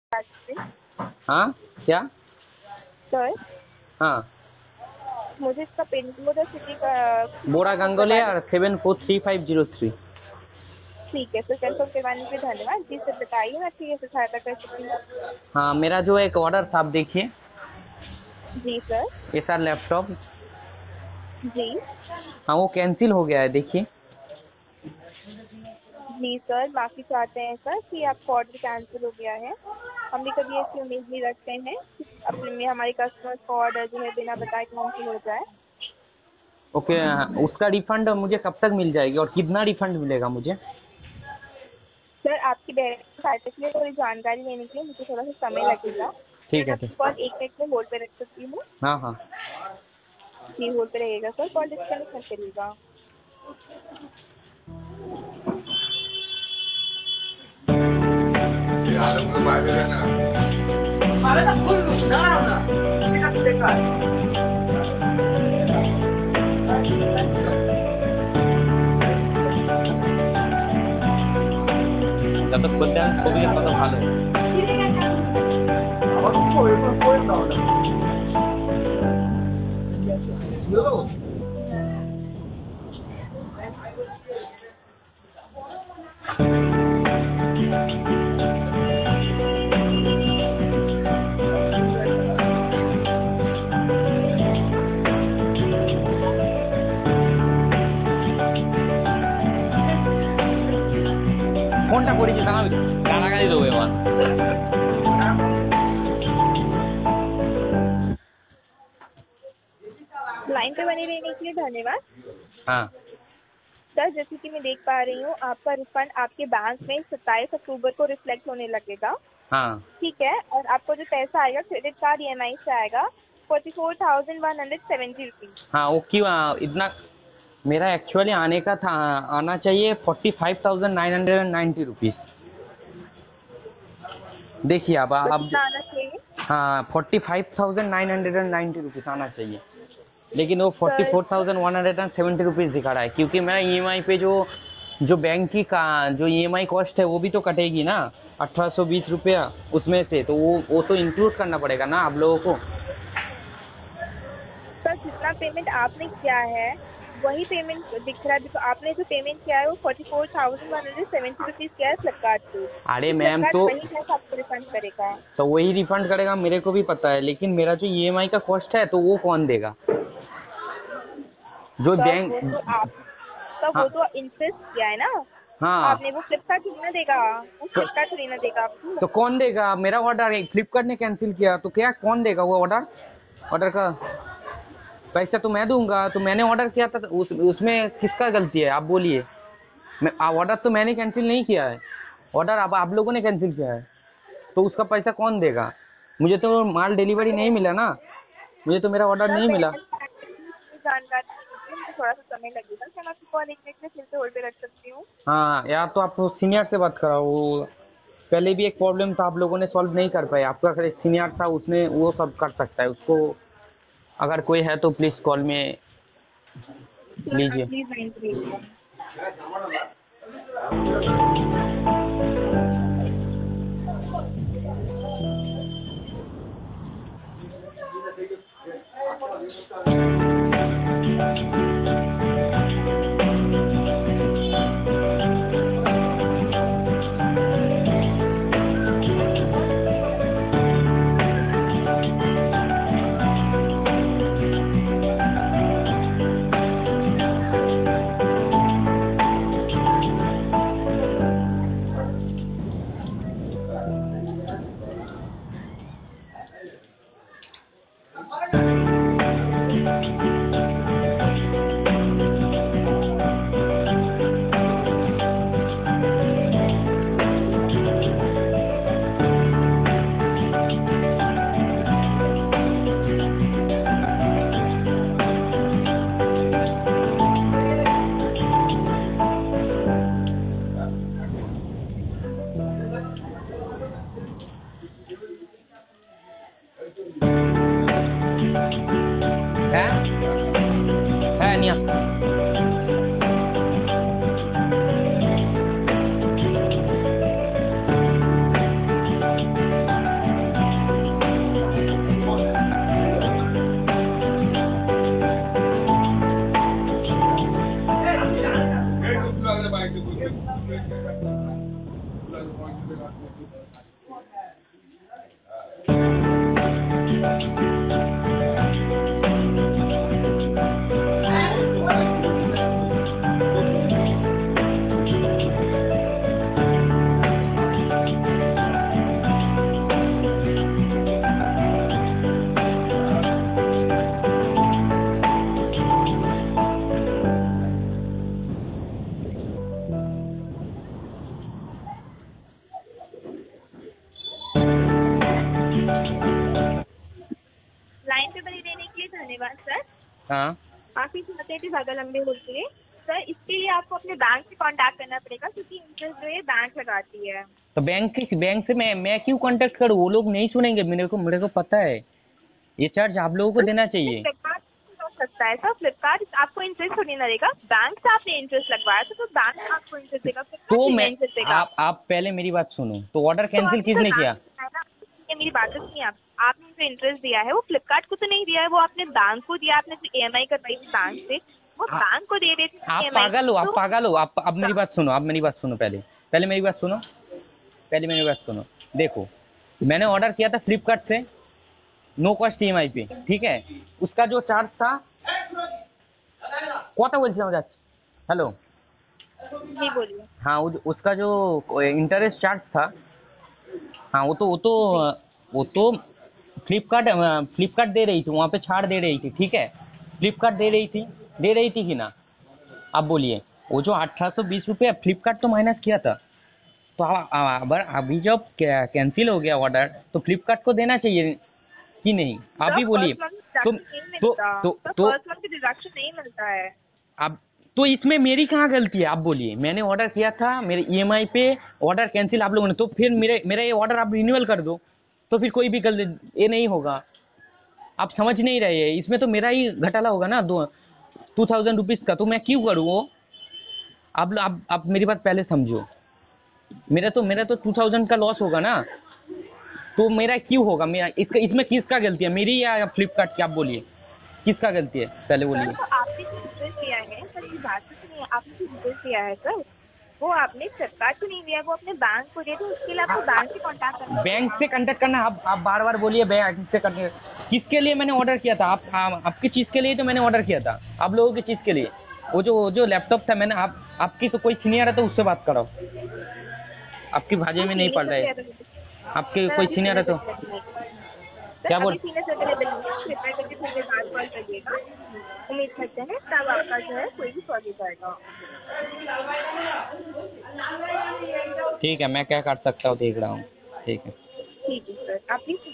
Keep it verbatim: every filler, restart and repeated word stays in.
हाँ क्या सर हाँ मुझे इसका पिन कोड और सिटी का बोरा गंगोले बता और दीजिए। Seven four three five zero three. ठीक है सर, कंफर्म करवाने के लिए धन्यवाद जी। सर बताइए मैं आपकी कैसे सहायता कर सकती हूँ। हाँ मेरा जो एक ऑर्डर था आप देखिए, जी सर। एस आर लैपटॉप, जी हाँ वो कैंसिल हो गया है देखिए। जी सर, माफ़ी चाहते हैं सर कि आपका ऑर्डर कैंसिल हो गया है। हम भी कभी ऐसी उम्मीद नहीं रखते हैं कि अपने में हमारे कस्टमर्स का ऑर्डर जो है बिना बताए कैंसिल हो जाए। ओके, उसका रिफंड मुझे कब तक मिल जाएगी और कितना रिफंड मिलेगा मुझे? सर आपकी डायरेक्ट सहायता के लिए थोड़ी जानकारी लेने के लिए मुझे थोड़ा सा समय लगेगा। क्या ठीक मैं है आपकी ठीक। कॉल एक मिनट में होल्ड पे रख सकती हूँ? हाँ हाँ। जी होल्ड पे रहेगा सर, कॉल डिस्कनेक्ट मत करिएगा। যত খুলতে হবে ছবিটা তত ভালো। আমার তো এরকম করে দাও না। ফোনটা করেছি দাঁড়াও, গালাগালি দেবো এবার। लाइन पे बने रहने के लिए धन्यवाद। हाँ सर जैसे कि मैं देख पा रही हूँ आपका रिफंड आपके बैंक में सत्ताईस अक्टूबर को रिफ्लेक्ट होने लगेगा। हाँ ठीक है, और आपको जो पैसा आएगा credit card E M I से आएगा forty four thousand one hundred seventy rupees. हाँ वो क्यों आ, इतना? मेरा एक्चुअली आने का था, आना चाहिए forty five thousand nine hundred and ninety rupees. देखिए अब तो अब कितना आना चाहिए? हाँ forty five thousand nine hundred and ninety rupees आना चाहिए, लेकिन वो forty sir four thousand one hundred and seventy rupees दिखा रहा है, क्योंकि मेरा ई एम आई पे जो जो बैंक की का जो ई एम आई कॉस्ट है वो भी तो कटेगी ना, अठारह सौ बीस रुपया उसमें से, तो वो वो तो इंक्लूड करना पड़ेगा ना आप लोगों को। सर जितना पेमेंट आपने किया है वही पेमेंट दिख रहा है। देखो आपने जो पेमेंट किया है वो forty four thousand one hundred seventy rupees किया है फ्लिपकार्ट से। अरे तो मैम फ्लिपकार्ट तो वही पैसा आपको रिफंड करेगा। तो वही रिफंड करेगा, मेरे को भी पता है, लेकिन मेरा जो ई एम आई का कॉस्ट है तो वो कौन देगा? जो सर वो बैंक। तो आप सर वो हाँ तो इंटरेस्ट किया है ना हाँ। आपने, वो फ्लिपकार्ट थोड़ी ना देगा। वो तो, फ्लिपकार्ट थोड़ी ना देगा आपको। तो कौन देगा? मेरा ऑर्डर फ्लिपकार्ट ने कैंसिल किया तो क्या कौन देगा वो ऑर्डर? ऑर्डर का पैसा तो मैं दूंगा, तो मैंने ऑर्डर किया था, तो उस उसमें किसका गलती है आप बोलिए? मैं ऑर्डर तो मैंने कैंसिल नहीं किया है, ऑर्डर अब आप लोगों ने कैंसिल किया है, तो उसका पैसा कौन देगा? मुझे तो माल डिलीवरी नहीं मिला ना, मुझे तो मेरा ऑर्डर सर नहीं मैं मिला। पूरी जानकारी दीजिए, मुझे थोड़ा सा समय लगेगा। क्या मैं आपकी कॉल एक मिनट में फिर से होल्ड पे रख सकती हूँ? हाँ यार, तो आप सीनियर से बात कराओ, वो पहले भी एक प्रॉब्लम था आप लोगों ने सॉल्व नहीं कर पाए, आपका अगर सीनियर था उसने वो सब कर सकता है उसको, अगर कोई है तो प्लीज़ कॉल में सर आप लीजिए। प्लीज लाइन पे रहिएगा। टाइम पे बने रहने के लिए धन्यवाद सर। हाँ माफी चाहते हैं कि ज्यादा लंबे हो गए सर। इसके लिए आपको अपने बैंक से कांटेक्ट करना पड़ेगा क्योंकि इंटरेस्ट जो है बैंक लगाती है। तो बैंक के बैंक से मैं मैं क्यों कांटेक्ट करूँ? वो लोग नहीं सुनेंगे, मेरे को मेरे को पता है ये चार्ज आप लोगों को तो देना चाहिए। फ्लिपकार्ट हो सकता है सर, फ्लिपकार्ट आपको इंटरेस्ट थोड़ी ना देगा। बैंक से आपने इंटरेस्ट लगवाया था तो बैंक आपको इंटरेस्ट देगा, फ्लिपकार्ट तो थोड़ी ना मैं इंटरेस्ट देगा। आप आप पहले मेरी बात सुनो, तो ऑर्डर तो कैंसिल आपने सर किसने बैंक किया? को दिया है ना, ये मेरी बात तो सुनिए आप। आपने जो इंटरेस्ट दिया है वो फ्लिपकार्ट को तो नहीं दिया है, वो आपने बैंक को दिया। आपने जो ई एम आई करवाई थी बैंक से वो आ, बैंक को दे रहे थे आप ई एम आई। पागल हो, आप तो पागल हो आप। अब मेरी बात सुनो, आप मेरी बात सुनो, पहले पहले मेरी बात सुनो, पहले मेरी बात सुनो। देखो, मैंने ऑर्डर किया था फ्लिपकार्ट से no cost E M I पे, ठीक है। उसका जो चार्ज था, কথা বলছিলাম যাচ্ছি, हेलो, जी बोलिए। हाँ उस- उसका जो इंटरेस्ट चार्ज था, हाँ वो तो वो तो जी वो तो फ्लिपकार्ट फ्लिपकार्ट दे रही थी, वहाँ पे छाड़ दे रही थी, ठीक है। फ्लिपकार्ट दे रही थी, दे रही थी कि ना? आप बोलिए। वो जो अठारह सौ बीस रुपये फ्लिपकार्ट तो माइनस किया था, तो आ- आ- अगर अभी जब कैंसिल हो गया ऑर्डर तो फ्लिपकार्ट को देना चाहिए कि नहीं? आप सर, ही बोलिए। फर्स्ट मंथ तो डिडक्शन नहीं तो मिलता तो सर, तो फर्स्ट मंथ की डिडक्शन नहीं मिलता है। अब तो इसमें मेरी कहाँ गलती है? आप बोलिए। मैंने ऑर्डर किया था, मेरे ई एम आई पे ऑर्डर कैंसिल आप लोगों ने, तो फिर मेरे मेरा ये ऑर्डर आप रिन्यूअल कर दो, तो फिर कोई भी गलती ये नहीं होगा। आप समझ नहीं रहे हैं, इसमें तो मेरा ही घोटाला होगा ना, दो टू थाउजेंड रुपीज़ का, तो मैं क्यों करूँ वो? आप आप आप मेरी बात पहले समझो। मेरा तो मेरा तो टू थाउजेंड का लॉस होगा ना, तो मेरा क्यों होगा? मेरा इसका इसमें किसका गलती है, मेरी या फ्लिपकार्ट की? आप बोलिए किसका गलती है, पहले सर बोलिए। तो आपने जो इंटरेस्ट दिया है सर, की बात तो सुनिए। आपने जो इंटरेस्ट दिया है सर वो आपने फ्लिपकार्ट को नहीं दिया, वो अपने बैंक को दिया। तो उसके लिए आपको बैंक से कॉन्टैक्ट करना बैंक पड़ेगा। से कांटेक्ट करना, आप आप बार बार बोलिए बैंक से कांटेक्ट। किसके लिए मैंने ऑर्डर किया था? आप, आप आपकी चीज़ के लिए तो मैंने ऑर्डर किया था, आप लोगों की चीज़ के लिए। वो जो वो जो लैपटॉप था, मैंने आप आपकी तो कोई सीनियर है तो उससे बात कराओ। आपकी भाषा अभी में नहीं सीनियर पड़ सर रहा है, भी अवेलेबल आपके सर कोई अभी सीनियर है सीनियर तो सर अवेलेबल नहीं है। सर क्या बोल। अभी सीनियर सर अवेलेबल नहीं है, कृपया करके थोड़ी देर बाद कॉल करिएगा। उम्मीद करते हैं तब आपका जो है कोई भी सॉल्व हो जाएगा। ठीक है, मैं क्या कर सकता हूँ, देख रहा हूँ। ठीक है। ठीक है सर, आप प्लीज